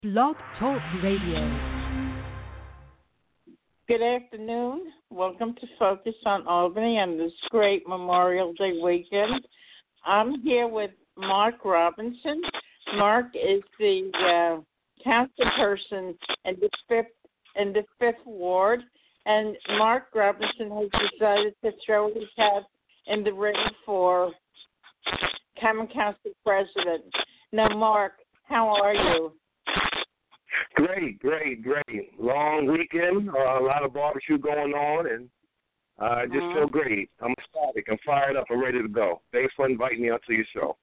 Blog Talk Radio. Good afternoon. Welcome to Focus on Albany on this great Memorial Day weekend. I'm here with Mark Robinson. Mark is the councilperson in the fifth ward, and Mark Robinson has decided to throw his hat in the ring for Common Council president. Now, Mark, how are you? Great. Long weekend, a lot of barbecue going on, and I just feel great. I'm ecstatic. I'm fired up. I'm ready to go. Thanks for inviting me onto your show.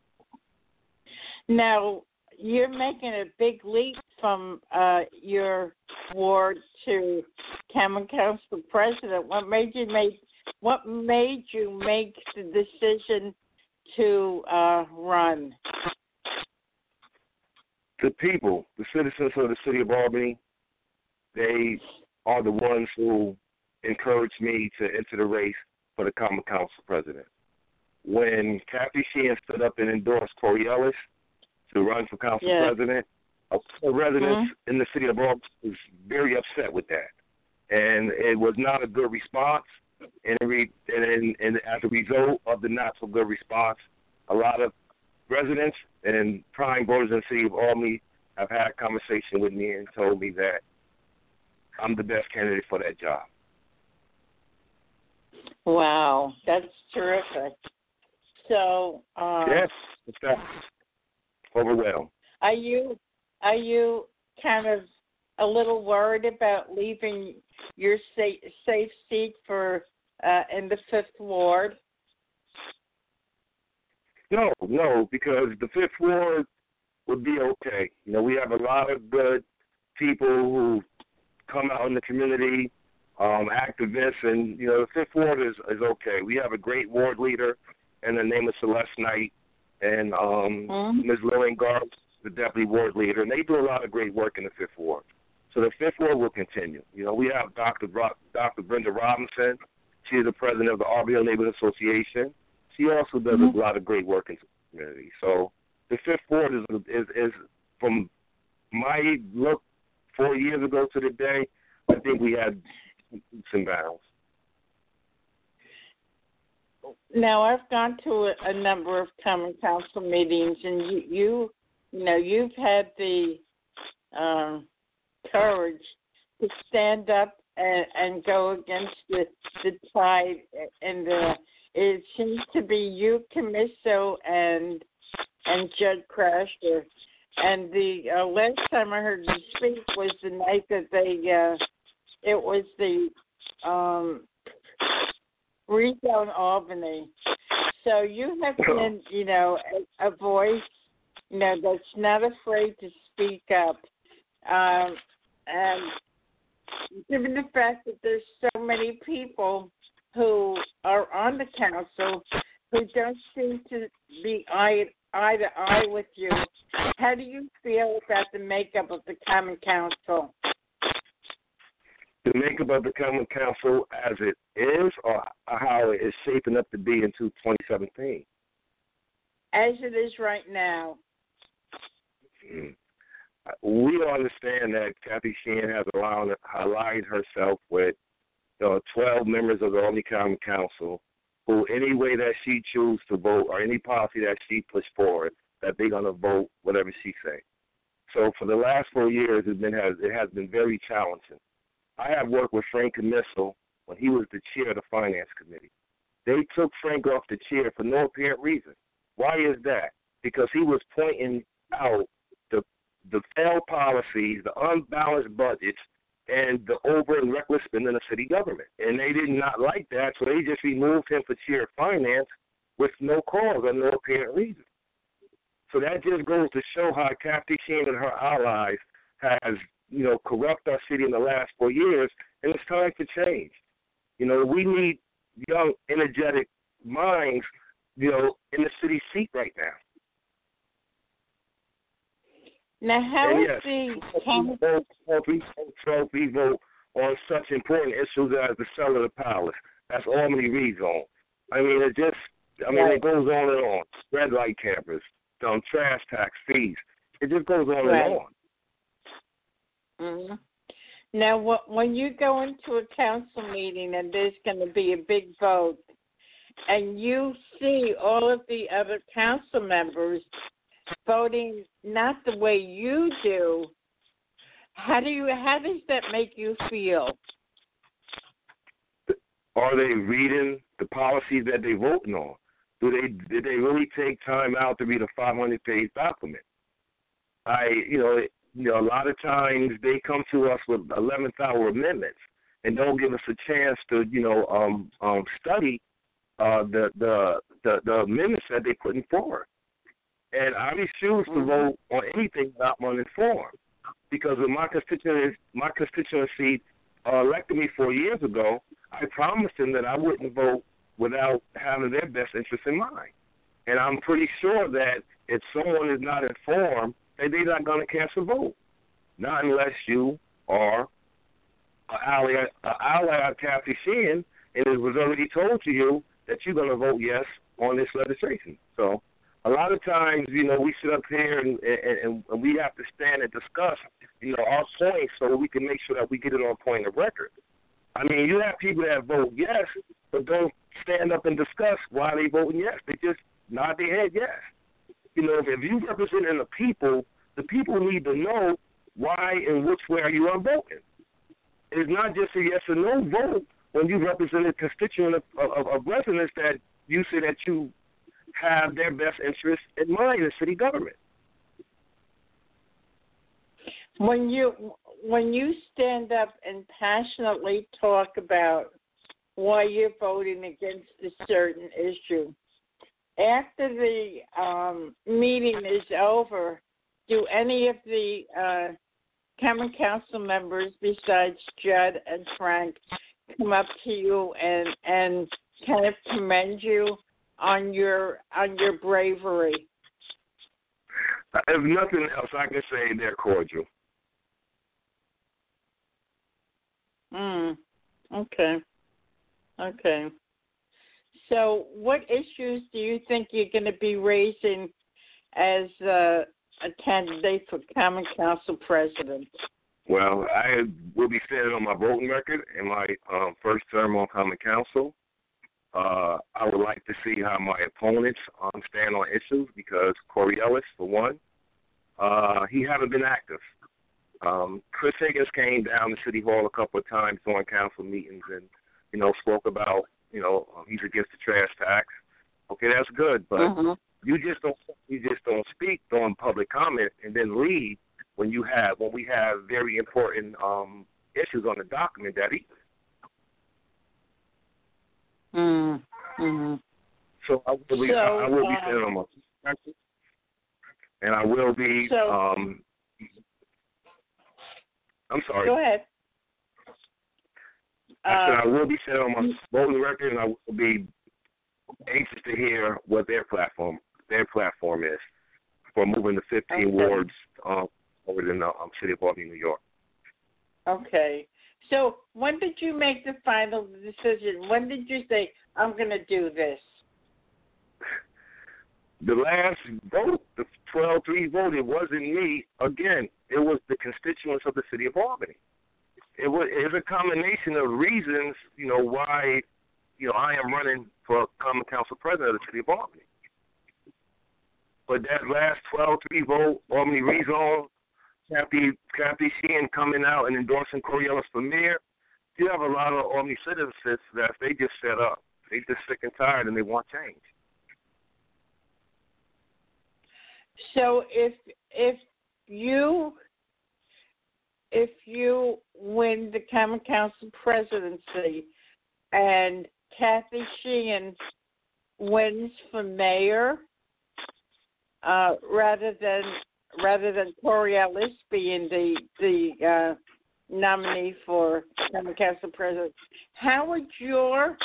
Now, you're making a big leap from your ward to Common Council president. What made you make the decision to run? The people, the citizens of the city of Albany, they are the ones who encouraged me to enter the race for the Common Council president. When Kathy Sheehan stood up and endorsed Corey Ellis to run for council president, the residents in the city of Albany was very upset with that. And it was not a good response. And as a result of the not so good response, a lot of residents and prime voters in the city of Albany have had a conversation with me and told me that I'm the best candidate for that job. Wow, that's terrific. So, yes, that's overwhelmed. Are you kind of a little worried about leaving your safe seat for in the fifth ward? No, because the fifth ward would be okay. You know, we have a lot of good people who come out in the community, activists, and, you know, the fifth ward is okay. We have a great ward leader in the name of Celeste Knight, and Ms. Lillian Garb, the deputy ward leader, and they do a lot of great work in the fifth ward. So the fifth ward will continue. You know, we have Dr. Brenda Robinson. She is the president of the RBL Neighborhood Association. She also does a lot of great work in the community. So the fifth ward is from my look 4 years ago to today, I think we had some battles. Now, I've gone to a number of Common Council meetings, and you've had the courage to stand up and go against the tide, and it seems to be you, Camiso, and Judd Crasher. And the last time I heard you speak was the night that it was the Rezone Albany. So you have been, a voice, that's not afraid to speak up. And given the fact that there's so many people who are on the council who don't seem to be eye to eye with you, how do you feel about the makeup of the Common Council? The makeup of the Common Council as it is, or how it is shaping up to be in 2017? As it is right now. We understand that Kathy Sheehan has aligned herself with 12 members of the Albany Common Council who, any way that she chooses to vote or any policy that she puts forward, that they're going to vote whatever she say. So for the last 4 years, it has been very challenging. I have worked with Frank Camiso when he was the chair of the Finance Committee. They took Frank off the chair for no apparent reason. Why is that? Because he was pointing out the failed policies, the unbalanced budgets, and the over and reckless spending of city government. And they did not like that, so they just removed him for chair of finance with no cause or no apparent reason. So that just goes to show how Kathy Sheehan and her allies has, corrupt our city in the last 4 years, and it's time to change. We need young, energetic minds, in the city seat right now. Now, how is the trophy vote on such important issues as the sale of the palace? That's Albany rezone. I mean, it goes on and on. Red light campers, trash tax fees. It just goes on and on. Hmm. Now, when you go into a council meeting and there's going to be a big vote, and you see all of the other council members voting not the way you do, how does that make you feel? Are they reading the policies that they're voting on? Did they really take time out to read a 500-page document? A lot of times they come to us with 11th hour amendments and don't give us a chance to, study the amendments that they're putting forward. And I refuse to vote on anything without being informed, because when my constituency elected me 4 years ago, I promised them that I wouldn't vote without having their best interest in mind. And I'm pretty sure that if someone is not informed, that they're not going to cast a vote, not unless you are an ally of Kathy Sheehan, and it was already told to you that you're going to vote yes on this legislation. So a lot of times, we sit up here and we have to stand and discuss, our points so we can make sure that we get it on point of record. I mean, you have people that vote yes, but don't stand up and discuss why they voting yes. They just nod their head yes. If you representing the people need to know why and which way are you voting. It's not just a yes or no vote when you represent a constituent of residents that you say that you have their best interest in mind in city government. When you stand up and passionately talk about why you're voting against a certain issue, after the meeting is over, do any of the common council members besides Judd and Frank come up to you and kind of commend you on your bravery? If nothing else, I can say they're cordial. Okay. So what issues do you think you're going to be raising as a candidate for Common Council president? Well, I will be standing on my voting record in my first term on Common Council. I would like to see how my opponents stand on issues, because Corey Ellis, for one, he haven't been active. Chris Higgins came down to City Hall a couple of times during council meetings and, spoke about, he's against the trash tax. Okay, that's good, but you just don't speak during public comment and then leave when we have very important issues on the document that evening. So I will be sitting on my record, and I will be. I'm sorry. Go ahead. I said I will be sitting on my voting record, and I will be anxious to hear what their platform is for moving the 15 wards over in the city of Albany, New York. Okay. So when did you make the final decision? When did you say, I'm going to do this? The last vote, the 12-3 vote, it wasn't me. Again, it was the constituents of the city of Albany. It was a combination of reasons, why, I am running for Common Council president of the city of Albany. But that last 12-3 vote, Albany rezone, Kathy Sheehan coming out and endorsing Corey Ellis for mayor, you have a lot of Albany citizens that they just set up. They just sick and tired and they want change. So if you win the Common Council presidency and Kathy Sheehan wins for mayor, rather than Corey Ellis being the nominee for Common Council president, how would your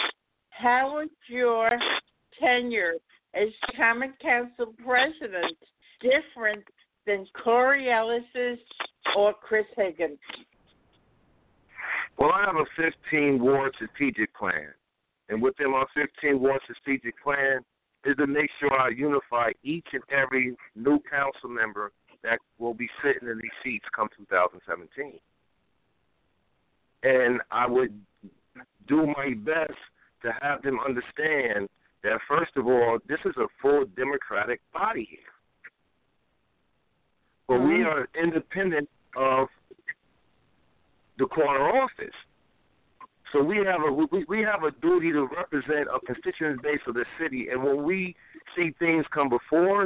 tenure as Common Council president different than Corey Ellis's or Chris Higgins? Well, I have a 15-ward strategic plan. And within my 15-ward strategic plan is to make sure I unify each and every new council member that will be sitting in these seats come 2017. And I would do my best to have them understand that, first of all, this is a full Democratic body here. But we are independent of the corner office. So we have a duty to represent a constituent base of the city. And when we see things come before us,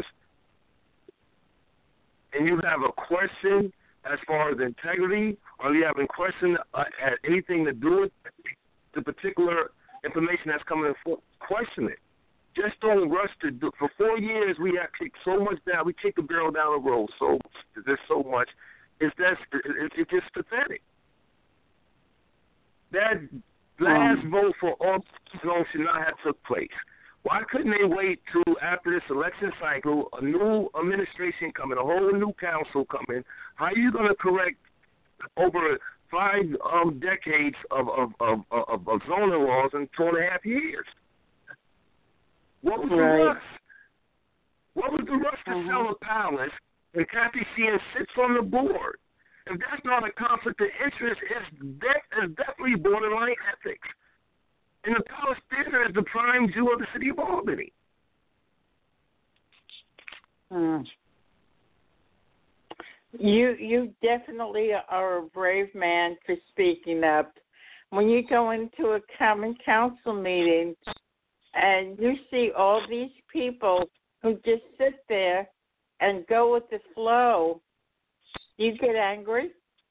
and you have a question as far as integrity, or you have a question at anything to do with the particular information that's coming in, question it. Just don't rush to do. For 4 years, we have kicked so much down. We kicked the barrel down the road. So there's so much. It's just pathetic. That last vote for all zones should not have took place. Why couldn't they wait till after this election cycle, a new administration coming, a whole new council coming? How are you going to correct over 5 decades of zoning laws in 2.5 years? What was the rush? What was the rush to sell a palace and Kathy Sheehan sits on the board? If that's not a conflict of interest, it's definitely borderline ethics. And the Palace Theater is the prime jewel of the city of Albany. You definitely are a brave man for speaking up. When you go into a common council meeting and you see all these people who just sit there and go with the flow, you get angry?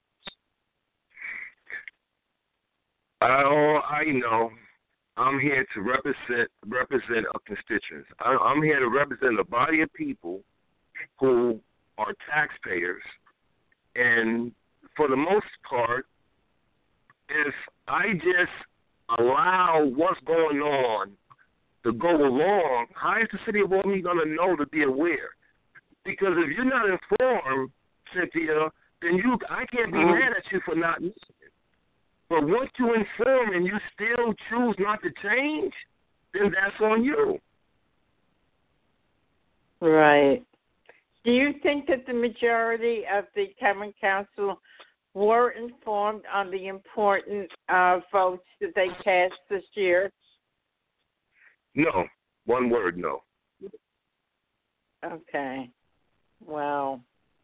I know. I'm here to represent a constituents. I'm here to represent a body of people who are taxpayers. And for the most part, if I just allow what's going on to go along, how is the city of Albany going to know to be aware? Because if you're not informed, Cynthia, then I can't be mad at you for not listening. But once you inform and you still choose not to change, then that's on you. Right. Do you think that the majority of the Common Council were informed on the important votes that they cast this year? No. One word, no. Okay. Wow.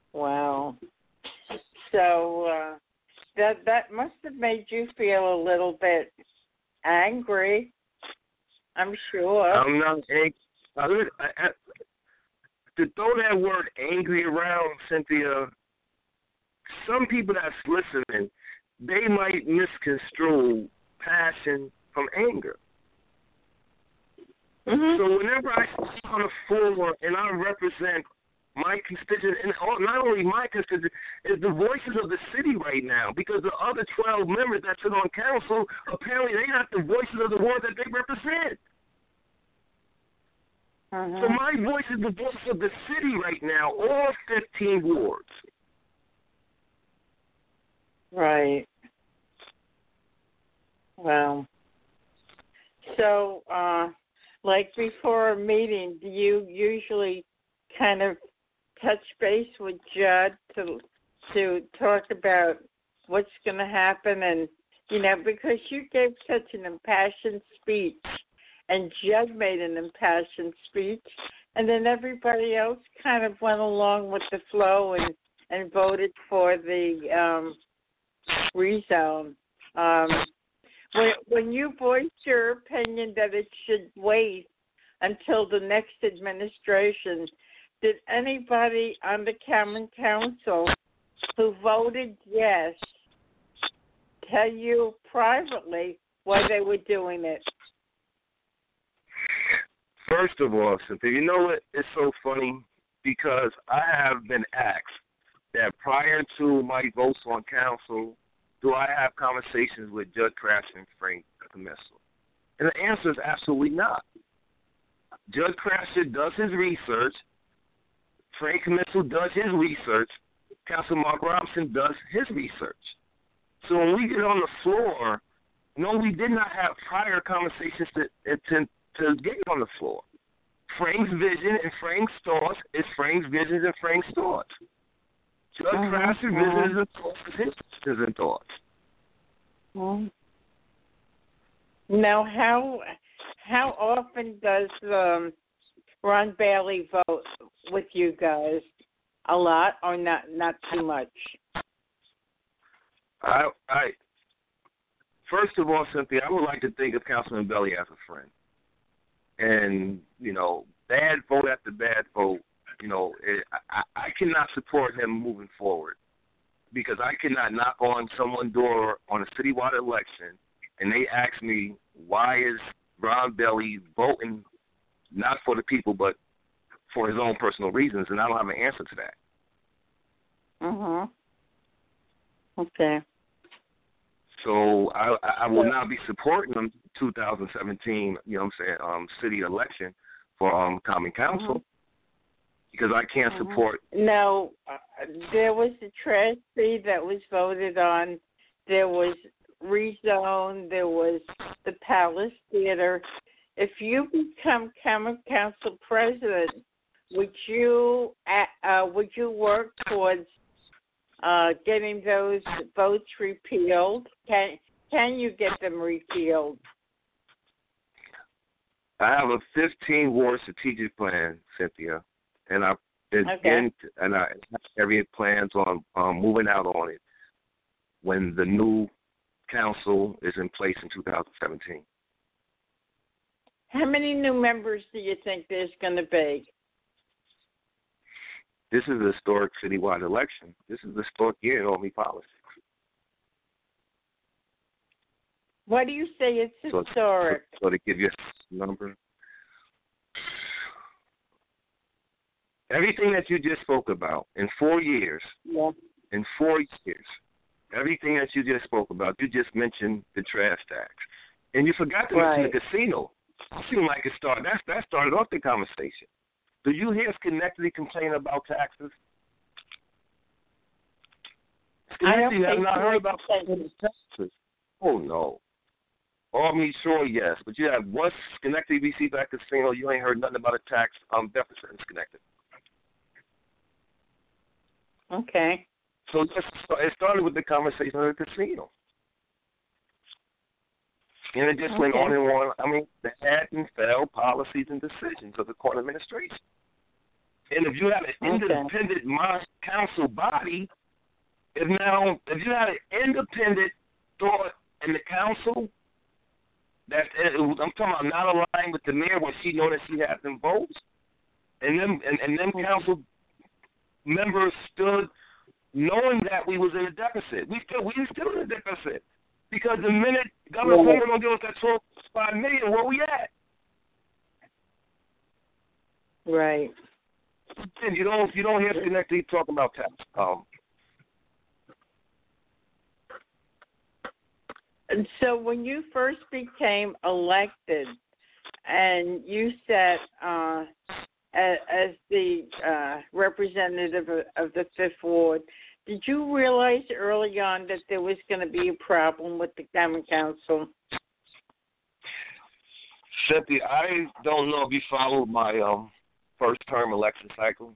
So that must have made you feel a little bit angry, I'm sure. I'm not angry. To throw that word angry around, Cynthia, some people that's listening, they might misconstrue passion from anger. So whenever I sit on the floor and I represent my constituents, and not only my constituents, is the voices of the city right now, because the other 12 members that sit on council, apparently they're not the voices of the ward that they represent. So my voice is the voice of the city right now, all 15 wards. Right. Wow. So, like before a meeting, do you usually kind of touch base with Judd to talk about what's going to happen? And, because you gave such an impassioned speech, and Judd made an impassioned speech, and then everybody else kind of went along with the flow and voted for the rezone. When you voiced your opinion that it should wait until the next administration, did anybody on the Common Council who voted yes tell you privately why they were doing it? First of all, Cynthia, you know what? It's so funny because I have been asked that prior to my votes on council, do I have conversations with Judd Crafton and Frank Comessel? And the answer is absolutely not. Judd Crafton does his research. Frank Comessel does his research. Councilman Mark Robinson does his research. So when we get on the floor, no, we did not have prior conversations to get on the floor. Frank's vision and Frank's thoughts is Frank's visions and Frank's thoughts. Judge Crafton visited his thoughts. Now, how often does Ron Bailey vote with you guys? A lot or not too much? I first of all, Cynthia, I would like to think of Councilman Bailey as a friend. And, bad vote after bad vote, I cannot support him moving forward because I cannot knock on someone's door on a citywide election and they ask me, why is Ron Bailey voting not for the people but for his own personal reasons, and I don't have an answer to that. Okay. So I will not be supporting them 2017, city election for common council because I can't support. No, there was the trash fee that was voted on. There was rezone. There was the Palace Theater. If you become common council president, would you work towards getting those votes repealed? Can you get them repealed? I have a 15-ward strategic plan, Cynthia, and I have every plans on moving out on it when the new council is in place in 2017. How many new members do you think there's going to be? This is a historic citywide election. This is a historic year in Albany politics. Why do you say it's historic? So to give you a number. Everything that you just spoke about in 4 years, everything that you just spoke about, you just mentioned the trash tax. And you forgot to mention the casino. It seemed like it started. That started off the conversation. Do you hear Schenectady complain about taxes? Schenectady, you have not heard about taxes. Oh, no. Albany, sure, yes. But you have one Schenectady BC back casino. You ain't heard nothing about a tax deficit in Schenectady. Okay. So it started with the conversation of the casino. And it just went on and on. I mean, the had and failed policies and decisions of the court administration. And if you have an independent council body, if you had an independent thought in the council, I'm talking about not aligned with the mayor where she know that she has them votes, and them council members stood knowing that we was in a deficit. We still in a deficit. Because the minute Governor Cuomo don't give us that $12.5 million, where we at? Right. And you don't hear Schenectady talking about tax. And so when you first became elected, and you sat as the representative of the Fifth Ward, did you realize early on that there was going to be a problem with the Common Council? Cynthia, I don't know if you followed my first-term election cycle.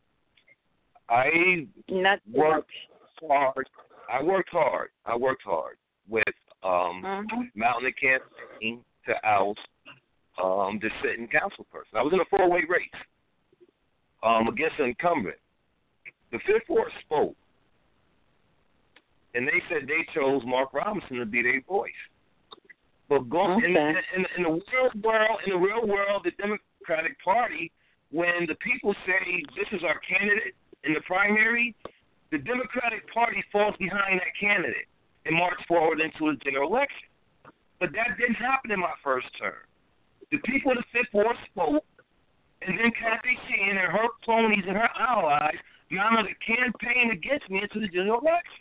I worked hard. I worked hard with mounting a campaign to oust the sitting council person. I was in a four-way race against an incumbent. The Fifth Ward spoke. And they said they chose Mark Robinson to be their voice. But in the real world, the Democratic Party, when the people say this is our candidate in the primary, the Democratic Party falls behind that candidate and marches forward into a general election. But that didn't happen in my first term. The people of the Fifth Ward spoke, and then Kathy Sheehan and her cronies and her allies mounted a campaign against me into the general election.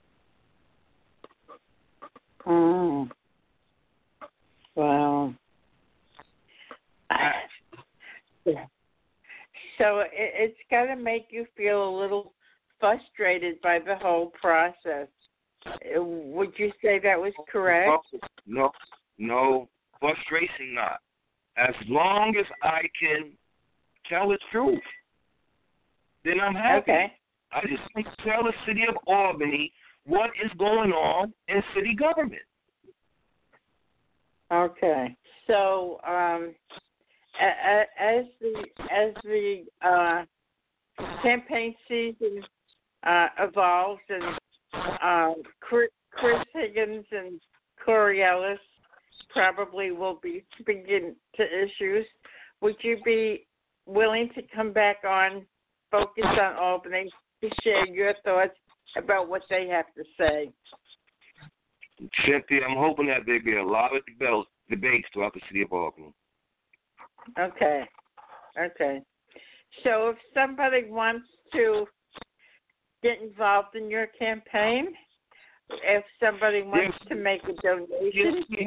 Wow. So it's got to make you feel a little frustrated by the whole process. Would you say that was correct? No, frustration not. As long as I can tell the truth, then I'm happy. Okay. I just want to tell the city of Albany what is going on in city government. Okay. So, as the campaign season evolves and Chris Higgins and Corey Ellis probably will be speaking to issues, would you be willing to come back on Focus on Albany to share your thoughts about what they have to say? Cynthia, I'm hoping that there'll be a lot of debates throughout the city of Albany. Okay. So if somebody wants to get involved in your campaign, if somebody wants to make a donation, we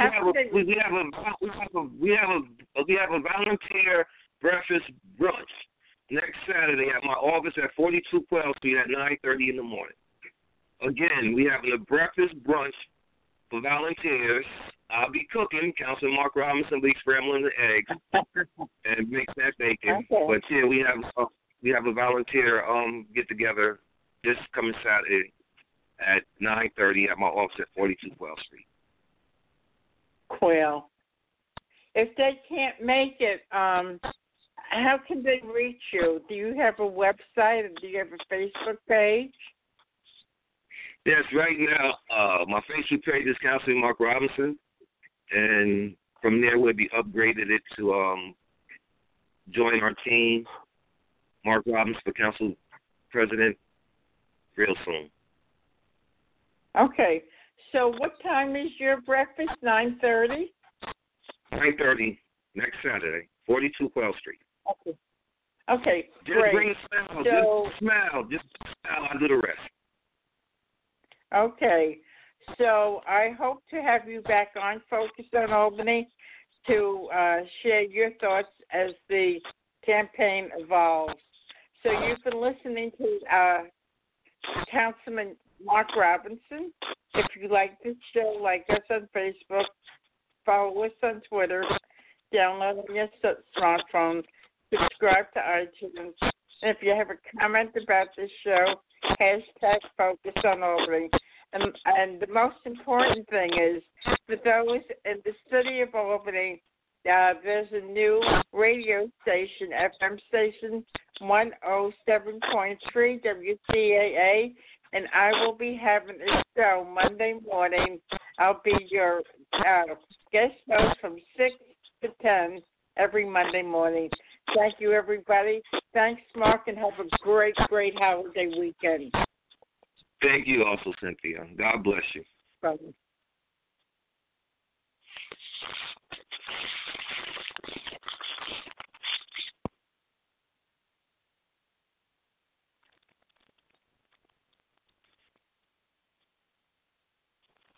have a volunteer breakfast brunch next Saturday at my office at 4212 Street at 9:30 in the morning. Again, we have a breakfast brunch for volunteers. I'll be cooking. Councilman Mark Robinson will be scrambling the eggs and make that bacon. Okay. But yeah, we have a volunteer get together this coming Saturday at 9:30 at my office at 4212 Street. Well, if they can't make it, how can they reach you? Do you have a website or do you have a Facebook page? Yes, right now my Facebook page is Councilman Mark Robinson, and from there we'll be upgraded it to join our team, Mark Robinson for Council President, real soon. Okay. So what time is your breakfast? 9:30? 9:30 next Saturday, 4212 Street. Okay, just great. Bring a smile. So, Just smile. I'll do the rest. Okay. So I hope to have you back on Focus on Albany to share your thoughts as the campaign evolves. So you've been listening to Councilman Mark Robinson. If you like this show, like us on Facebook, follow us on Twitter, download on your smartphone, subscribe to iTunes. And if you have a comment about this show, hashtag Focus on Albany. And the most important thing is, for those in the city of Albany, there's a new radio station, FM station 107.3 WCAA, and I will be having a show Monday morning. I'll be your guest host from 6 to 10 every Monday morning. Thank you, everybody. Thanks, Mark, and have a great, great holiday weekend. Thank you also, Cynthia. God bless you. Bye.